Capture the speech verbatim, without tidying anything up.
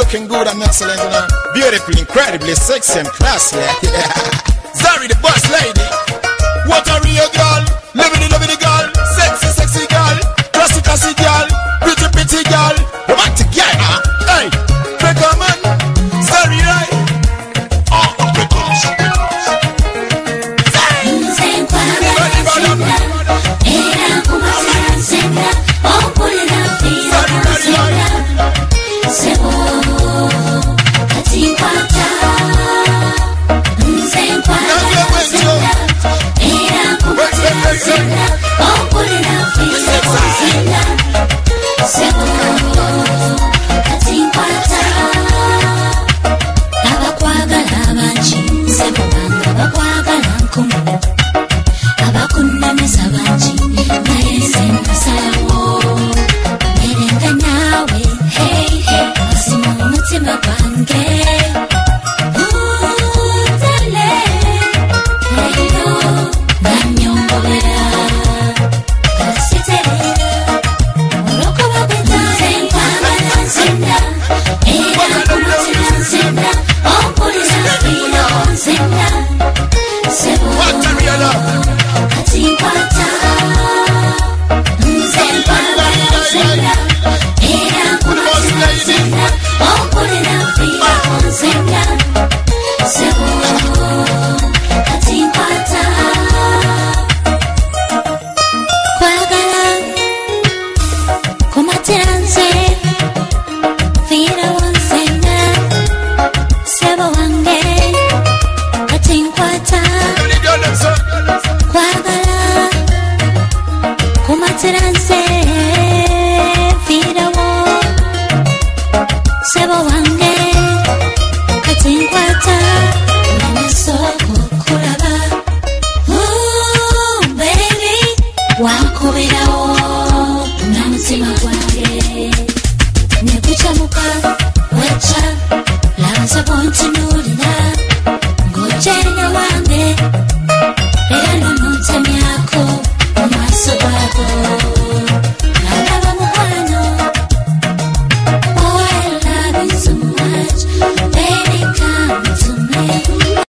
looking good and excellent, you know. Beautiful, incredibly sexy and classy. Zari the boss lady. What a real girl. Loving the, loving the girl. Sexy, sexy girl. Classy, classy girl. Pretty, pretty girl. Romantic girl, huh? Hey, break a man. Zari, right? Oh, break a man. Guarda